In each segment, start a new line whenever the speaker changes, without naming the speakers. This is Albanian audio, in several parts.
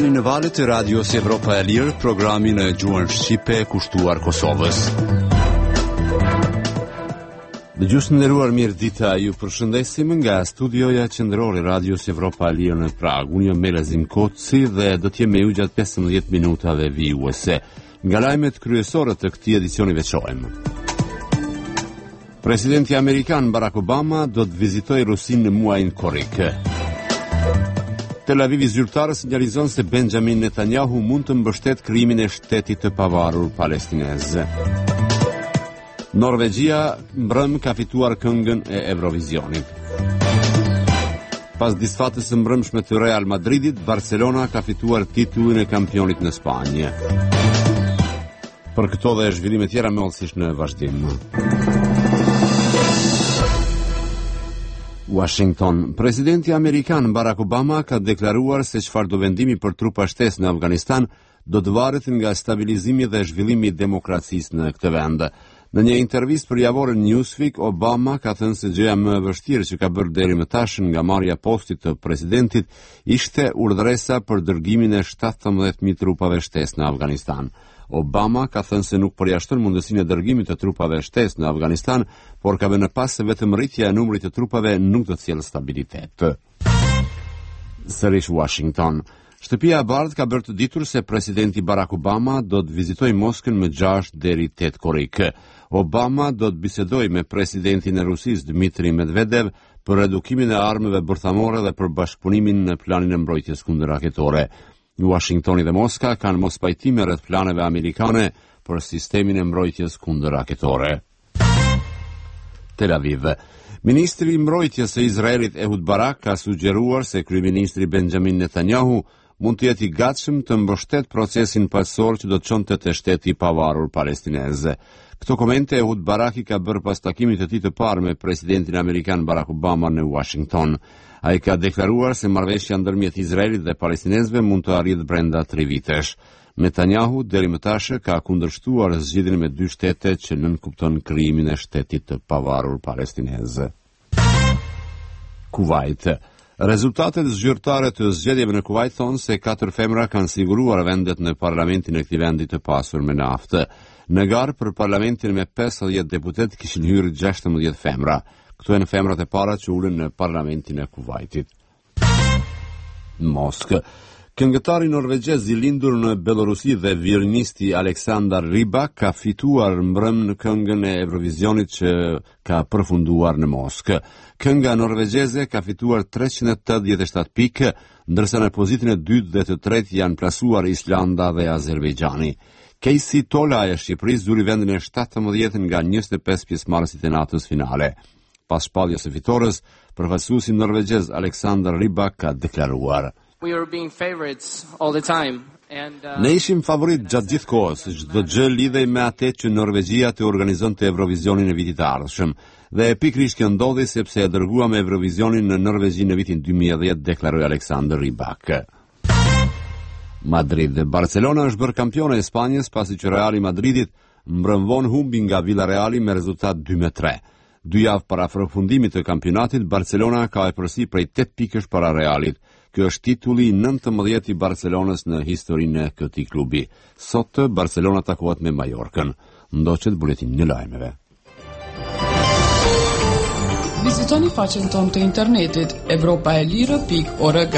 Jeni në valët e radios Evropa e Lirë, programin e gjuhën shqipe kushtuar Kosovës. Dëgjues të nderuar, mirë dita, ju përshëndesim nga studioja qendrore radios Evropa e Lirë në Prag. Unë jam Melazim Koci dhe do të jem me ju gjatë 15 minutave vijuese. Nga lajmet kryesore të këtij edicioni veçojmë. Presidenti amerikan Barack Obama do të vizitojë Rusinë në muajin korrik. Tel Avivi zyrtare sinjalizon se Benjamin Netanyahu mund të mbështet krijimin e shtetit të pavarur palestinez. Norvegjia mbrëm ka fituar këngën e Eurovisionit. Pas disfatës së mbrëmshme të Real Madridit, Barcelona ka fituar titullin e kampionit në Spanjë. Për këto dhe zhvillime tjera mëllësisht në vazhdim. Washington. Presidenti amerikan Barack Obama ka deklaruar se çfarë do vendimi për trupa shtesë në Afganistan do të varet nga stabilizimi dhe zhvillimi i demokracisë në këtë vend. Në një intervistë për javorën Newsweek, Obama ka thënë se gjëja më e vështirë që ka bërë deri më tash nga marrja e postit të presidentit ishte urdhresa për dërgimin e 17.000 trupave shtesë në Afganistan. Obama ka thënë se nuk përjashton mundësinë e dërgimit të trupave shtesë në Afganistan, por ka vënë pas se vetëm rritja e numrit të trupave nuk do të sjellë stabilitet. Sërish Washington. Shtëpia e Bardhë ka bërë të ditur se presidenti Barack Obama do të vizitojë Moskën më 6 deri 8 korrik. Obama do të bisedojë me presidentin e Rusisë Dmitri Medvedev për redukimin e armëve bërthamore dhe për bashkëpunimin në planin e mbrojtjes kundër raketore. Washingtoni dhe Moska kanë mos pajtime rreth planeve amerikane për sistemin e mbrojtjes kundër raketore. Tel Aviv. Ministri i mbrojtjes së Izraelit Ehud Barak ka sugjeruar se kryeministri Benjamin Netanyahu mund të jetë i gatshëm të mbështet procesin paçor që do të çonte te shteti i pavarur palestinez. Këto komente Ehud Barak i ka bërë pas takimit të tij të parë me presidentin amerikan Barack Obama në Washington. Ai ka deklaruar se marrëveshja ndërmjet Izraelit dhe palestinezëve mund të arrijë brenda 3 vitesh. Netanyahu deri më tash ka kundërshtuar zgjidhjen me 2 shtete që nënkupton krijimin e shtetit të pavarur palestinez. Kuwait. Rezultatet zyrtare të zgjedhjeve në Kuwait thonë se 4 femra kanë siguruar vendet në parlamentin e këtij vendi të pasur me naftë. Në garë për parlamentin me 50 deputet kishin hyrë 16 femra. Këto janë femrat e para që ulën në parlamentin e Kuwaitit. Moskë. Këngëtari norvegjez i lindur në Belorusi dhe violinisti Aleksandar Rybak ka fituar mbrëm në këngën e Eurovisionit që ka përfunduar në Moskë. Kënga norvegjeze ka fituar 387 pikë, ndërsa në pozitën e dytë dhe të tretë janë plasuar Islanda dhe Azerbajxhani. Casey Tola e Shqipërisë zuri vendin e 17 nga 25 pjesëmarrësit e natës finale. Pas shpalljes së fitores, përfaqësuesi norvegjez Aleksandar Rybak ka deklaruar:
We were being favorites all the time.
Ne ishim favorit gjatë gjithë kohës, çdo gjë lidhej me atë që Norvegjia të organizonte Eurovisionin e vitit të ardhshëm. Dhe pikërisht kjo ndodhi sepse e dërguam Eurovisionin në Norvegji në vitin 2010, deklaroi Aleksandar Rybak. Madrid. Barcelona është bërë kampione e Spanjës pasi që Reali Madridit mbrëm vonë humbi nga Villarreali me rezultat 2-3. 2 javë para përfundimit të kampionatit, Barcelona ka epërsi prej 8 pikësh para Realit. Ky është titulli 19 i Barcelonës në historinë e këtij klubi. Sot Barcelona takohet me Mallorcën. Ndoqet buletini i lajmeve.
Vizitoni faqen tonë të internetit europaelire.org.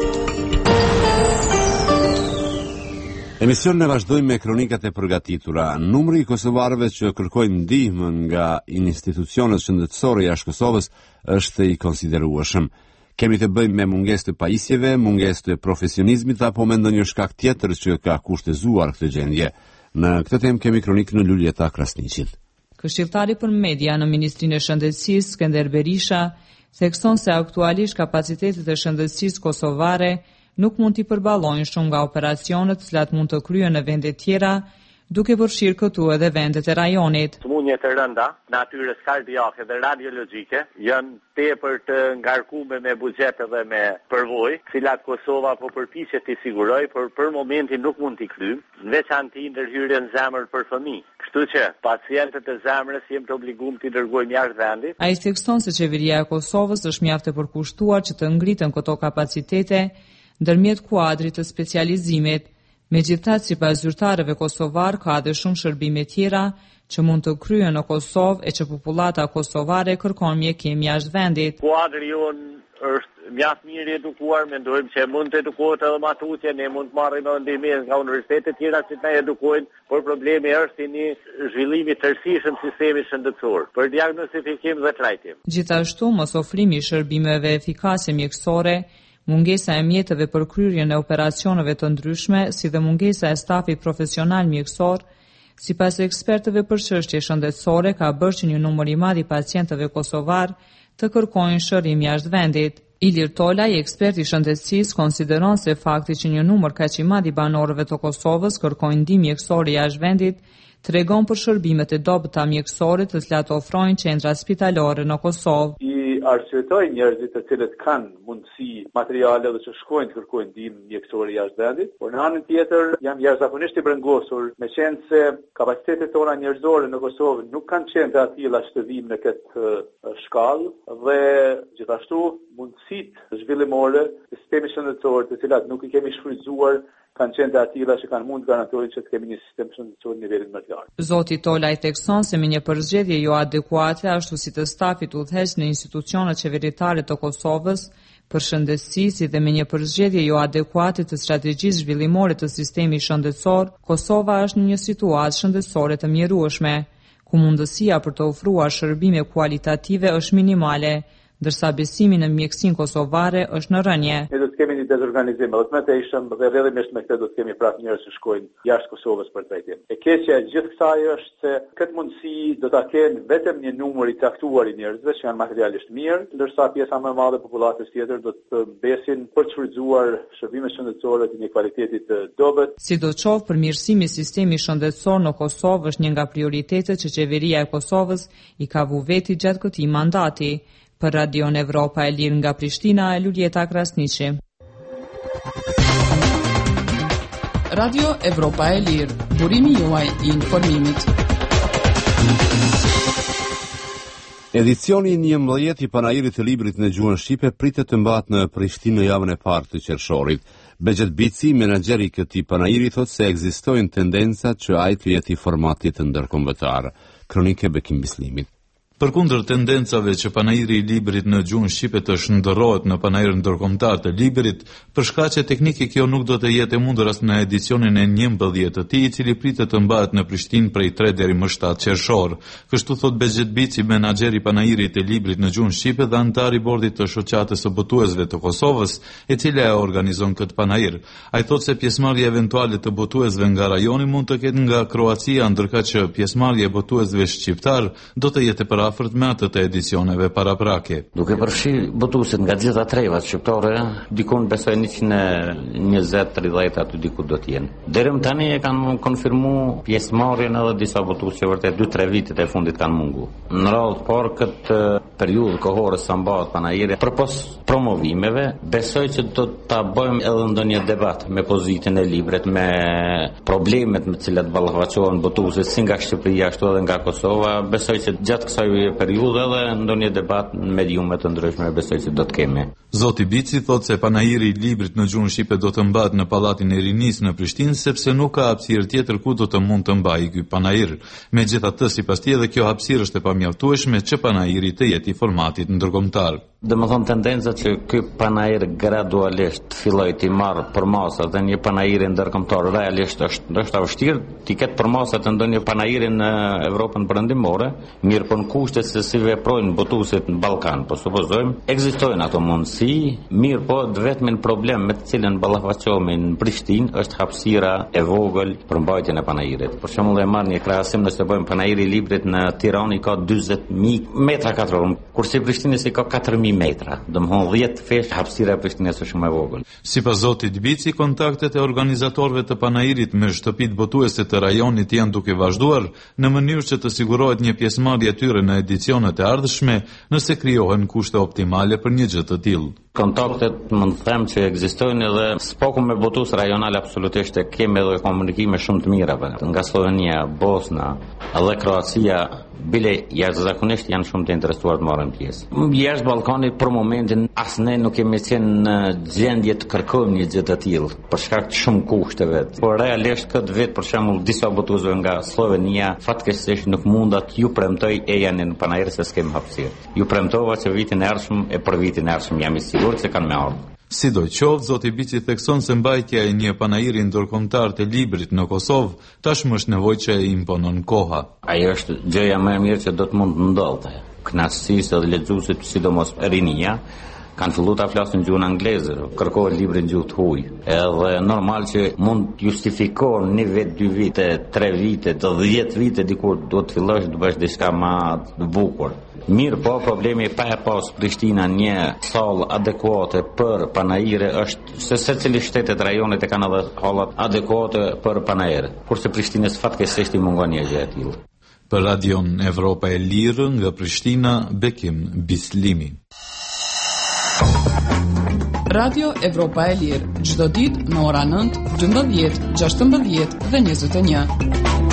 Emisionin e vazhdojmë me kronikat e përgatitura. Numri i kosovarëve që kërkojnë ndihmë nga institucionet shëndetësore jashtë Kosovës është i konsiderueshëm. Kemi të bëjmë me mungesë të pajisjeve, mungesë të profesionizmit apo me ndonjë shkak tjetër që ka kushtëzuar këtë gjendje. Në këtë temë kemi kronikën në Luljeta Krasniqit.
Këshilltari për media në Ministrinë e Shëndetësisë Skënder Berisha thekson se aktualisht kapacitetet e shëndetësisë kosovare nuk mund t'i përballojnë shumë nga operacionet që mund të kryen në vende tjera, duke përfshirë këtu edhe vendet e rajonit.
Sëmundjet e rënda, natyrës kardiake dhe radiologjike, janë tepër të ngarkuar me buxhet dhe me përvojë, cilat Kosova po përpiqet t'i sigurojë, por për momentin nuk mund t'i kryejë, në veçantë ndërhyrjen zemër për fëmijë. Kështu që pacientët e zemrës jemi të obliguar t'i dërgojmë jashtë vendit.
Ai thekson se qeveria e Kosovës është mjaft e përkushtuar që të ngritën këto kapacitete, ndërmjet kuadrit të specializimit. Megjithatë, sipas zyrtarëve kosovar, ka edhe shumë shërbime tjera që mund të kryen në Kosovë e që popullata kosovare kërkon mjekim jashtë vendit.
Kuadri jonë është mjaft mirë edukuar, mendojmë që mund të edukohet edhe ma tutje, ne mund të marrim edhe ndihmë nga universitetet tjera që të na edukojnë, por problemi është i një zhvillimi tërësishëm sistemi shëndetësor për diagnostifikim dhe trajtim.
Gjithashtu, mos ofrimi i shërbimeve efikase mjekësore, mungesa e mjetëve për kryerjen e operacioneve të ndryshme, si dhe mungesa e stafit profesional mjekësor, sipas ekspertëve për çështje shëndetësore, ka bërë që një numër i madh i pacientëve kosovar të kërkojnë shërim jashtë vendit. Ilir Tolaj, ekspert i shëndetësisë, konsideron se fakti që një numër kaq i madh i banorëve të Kosovës kërkojnë ndihmë mjekësore jashtë vendit tregon për shërbimet e dobëta mjekësore të cilat ofrojnë qendra spitalore në Kosovë.
Arsyetoj njerëzit të cilët kanë mundësi materiale dhe që shkojnë të kërkojnë ndihmë mjekësore jashtë vendit, por në anën tjetër jam jashtëzakonisht i brengosur me qenë se kapacitetet tona njerëzore në Kosovë nuk kanë qenë të atilla që të vijmë në këtë shkallë dhe gjithashtu mundësitë zhvillimore të sistemit shëndetësor të cilat nuk i kemi shfrytzuar kanë qenë të atilla që kanë mund të garantojnë që të kemi një sistem shëndetësor në nivelin më të lartë.
Zoti Tolaj thekson se me një përzgjedhje jo adekuate ashtu si të stafit udhëheq në institucionet qeveritare të Kosovës për shëndetësi, si dhe me një përzgjedhje jo adekuate të strategjisë zhvillimore të sistemit shëndetësor, Kosova është në një situatë shëndetësore të mjerueshme, ku mundësia për të ofruar shërbime kualitative është minimale, ndërsa besimi në mjekësinë kosovare është në rënje.
Ne do të kemi një dezorganizim edhe të ishëm dhe rrjedhimisht me këtë do të kemi prapë njerëz që shkojnë jashtë Kosovës për trajtim. E keqja e gjithë kësaj është se këtë mundësi do ta kenë vetëm një numër i caktuar i njerëzve që janë materialisht mirë, ndërsa pjesa më e madhe e popullatës tjetër do të besin për të shfrytzuar shërbime shëndetësore të një kvaliteti të dobët.
Sidoqoftë, përmirësimi i sistemit shëndetësor në Kosovë është një nga prioritetet që qeveria e Kosovës i ka vu veti gjatë këtij mandati. Për Radion Evropa e Lirë nga Prishtina, Luljeta Krasniqi.
Radio Evropa e Lirë, burimi juaj i informimit.
Edicioni 11 i panairit të librit në gjuhën shqipe pritet të mbahet në Prishtinë në javën e parë të qershorit. Begjet Bici, menaxheri i këtij panairi, thotë se ekzistojnë tendenca që ai të jetë i formatit të ndërkombëtar. Kronike Bekim Bislimit.
Përkundër tendencave që panairi i librit në gjuhën shqipe të shndërrohet në panair ndërkombëtar të librit, për shkaqe teknike kjo nuk do të jetë e mundur as në edicionin e 11 të tij, i cili pritet të mbahet në Prishtinë prej 3 deri më 7 qershor. Kështu thot Begjet Bici, menaxheri i panairit të librit në gjuhën shqipe dhe antar i bordit të shoqatës së botuesve të Kosovës, e cila e organizon këtë panair. Ai thotë se pjesëmarrja eventuale të botuesve nga rajoni mund të ketë nga Kroacia, ndërkaq që pjesëmarrja e botuesve shqiptar do të jetë për afërt me atë të edicioneve paraprake.
Duke përfshirë botuesit nga gjitha trevat shqiptare, dikun besoj 120-30 aty diku do të jenë. Deri më tani e kanë konfirmuar pjesëmarrjen edhe disa botues që vërtet 2-3 vitet e fundit kanë mungu. Në radhë por këtë periudhë kohore sa mbahet panairi, përpos promovimeve, besoj që do ta bëjmë edhe ndonjë debat me pozitën e librit, me problemet me të cilat ballafaqohen botuesit si nga Shqipëria ashtu edhe nga Kosova. Besoj që gjatë kësaj periudhë edhe ndonjë debat në mediume të ndryshme besoj se do të kemi.
Zoti Bici thotë se panairi i librit në gjuhën shqipe do të mbahet në Pallatin e Rinisë në Prishtinë sepse nuk ka hapësirë tjetër ku do të mund të mbajë ky panair. Megjithatë, sipas tij, edhe kjo hapësirë është e pamjaftueshme që panairi të jetë i formatit ndërkombëtar.
Domethënë tendenca që ky panair gradualisht filloi të marrë përmasat dhe një panair ndërkombëtar realisht është ndoshta vështirë të ketë përmasat të ndonjë panairi në Evropën perëndimore, mirë po në kushte se si veprojnë botuesit në Ballkan, po supozojmë, ekzistojnë ato mundësi, mirë po vetëm problem me të cilën ballafaqohemi në Prishtinë është hapësira e vogël për mbajtjen e panairit. Për shembull, e marr një krahasim nëse bëjmë panairi i librit në Tiranë ka 40.000 metra katror, kurse Prishtinës ka 4.000 metra. Domthon 10 fesh hapësira e Prishtinës është shumë e vogël.
Sipas zotit Bici, kontaktet e organizatorëve të panairit me shtëpitë botuese të rajonit janë duke vazhduar në mënyrë që të sigurohet një pjesëmarrje e tyre në edicionet e ardhshme nëse krijohen kushte optimale për një gjë të tillë.
Kontaktet mund të them që ekzistojnë edhe spoku me botues rajonal absolutisht e kemi edhe komunikime shumë të mira nga Slovenia, Bosna, edhe Kroacia. Bile jashtëzakonisht janë shumë të interesuar të marrin pjesë. Jashtë Ballkanit Balkani për momentin as ne nuk kemi qenë në gjendje të kërkojmë një gjë të tillë për shkak të shumë kushteve. Por realisht këtë vit për shembull disa botuzë nga Slovenia fatkeqësisht nuk mundat ju premtoj ejani në panajër se s'kem hapësirë. Ju premtova që vitin e ardhshëm e për vitin e ardhshëm jam i sigurt se kanë me ardhur.
Sidoqoftë, zoti Biçi thekson se mbajtja e një panajiri ndërkombëtar të librit në Kosovë tashmë është nevojë që e imponon koha.
Ajo është gjëja më e mirë që do të mund të ndodhte. Kënaqësisë dhe lexuesit, sidomos rinia, kanë filluar ta flasin gjuhën angleze, kërkohen librin gjuhë të huaj. Edhe normal që mund të justifikohen 1 vit, 2 vite, 3 vite, 10 vite dikur do të fillosh të bësh diçka më të bukur. Mirë, po problemi pa e pas Prishtina një sallë adekuate për panajire është se secili shtetet rajonet e kanë edhe hallat adekuate për panajire. Kurse Prishtinës fatkeqësisht i mungon një gjë e tillë.
Për Radion Evropa e Lirë nga Prishtina, Bekim Bislimi.
Radio Evropa e Lirë, çdo ditë në ora 9, 12, 16 dhe 21.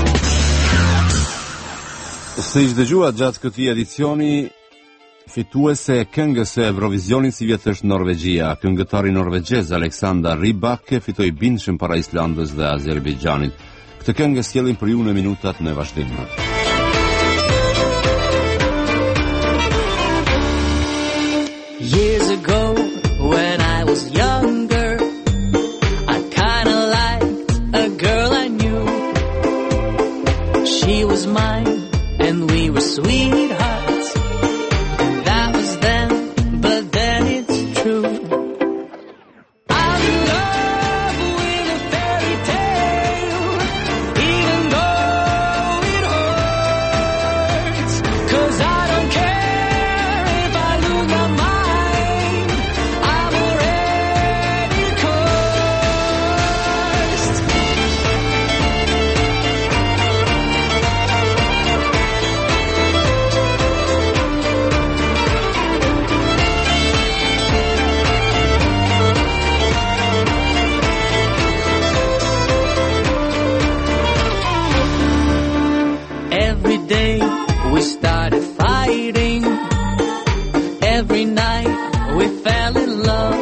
Si dëgjuat gjatë këtij edicioni, fituese e këngës së Eurovisionit si vjet është Norvegjia. Këngëtari norvegjez Alexander Rybak fitoi bindshëm para Islandës dhe Azerbajxhanit. Këtë këngë sjellim për ju në minutat në vazhdim.
Years ago, when I was younger, I kinda liked a girl I knew. She was mine, and we were sweethearts. And that was then, but then it's true. I'm in love with a fairy tale, even though it hurts. 'Cause I don't care if I lose my mind, I'm already cursed. Every day we started fighting. Every night we fell in love.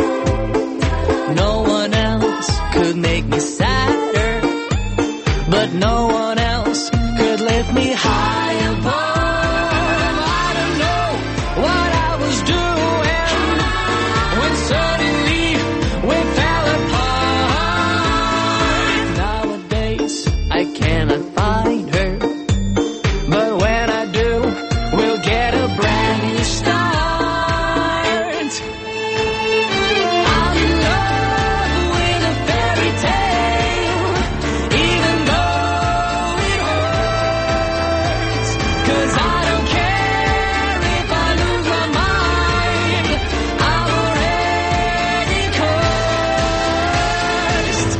No one else could make me sadder, but no one else could lift me high above. I don't know what I was doing when suddenly we fell apart. Nowadays I cannot find her, but when I do, we'll get a brand new start. I'm in love with a fairy tale, even though it hurts. 'Cause I don't care if I lose my mind, I'm already cursed.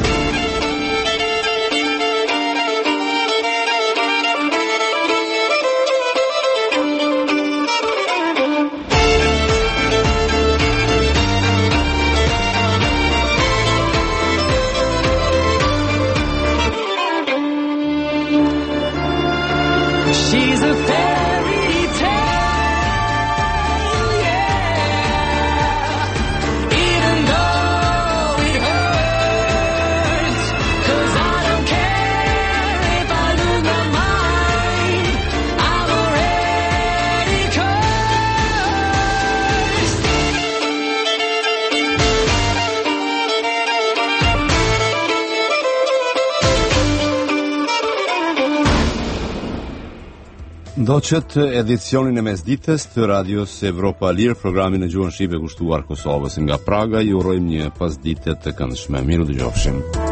She's a fairy tale, yeah, even though it hurts. 'Cause I don't care if I lose my mind, I'm already cursed.
Do qëtë edicionin e mesdites të radios Evropa Lirë, programin e gjuhën shqipe kushtuar Kosovës nga Praga, ju urojmë një pasdite të këndshme. Miru dëgjofshim.